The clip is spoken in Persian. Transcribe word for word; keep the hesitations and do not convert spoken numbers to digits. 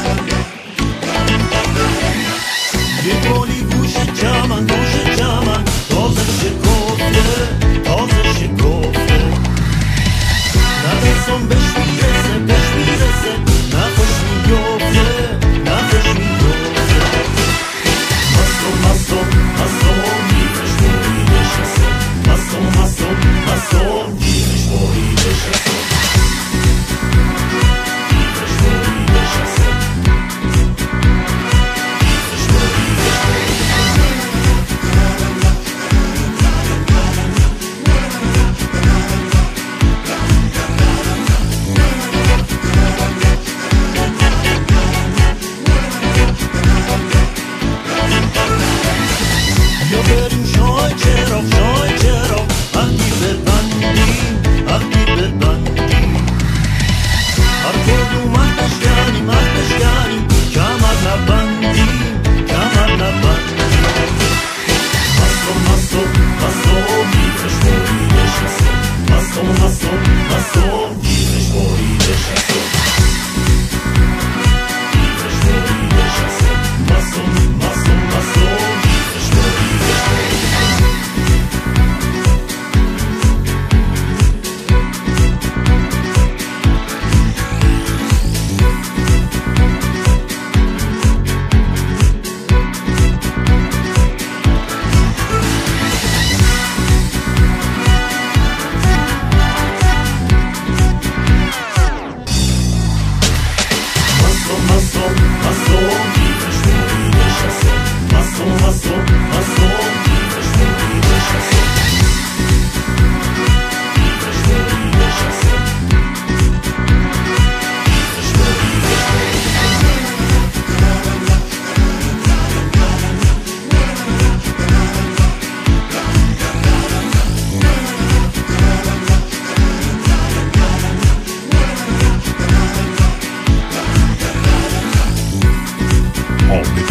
یه گلی گوش چمن گوش چمن تازه شکفته تازه شکفته نفسم بهش میرسه بهش میرسه نفش میفته نفش میفته مستم مستم مستم گیرش باری نشسته مستم مستم مستم گیرش باری نشسته گیرش باری نشسته یا بریم شای چرا شای چرا وقتی ببندیم وقتی ببندیم هر کدوم من بشکنیم من بشکنیم کمر نبندیم کمر نبندیم مستم مستم مستم گیرش باری نشسته مستم مستم مستم گیرش باری نشسته گیرش باری نشسته مستم مستم مستم گیرش باری All the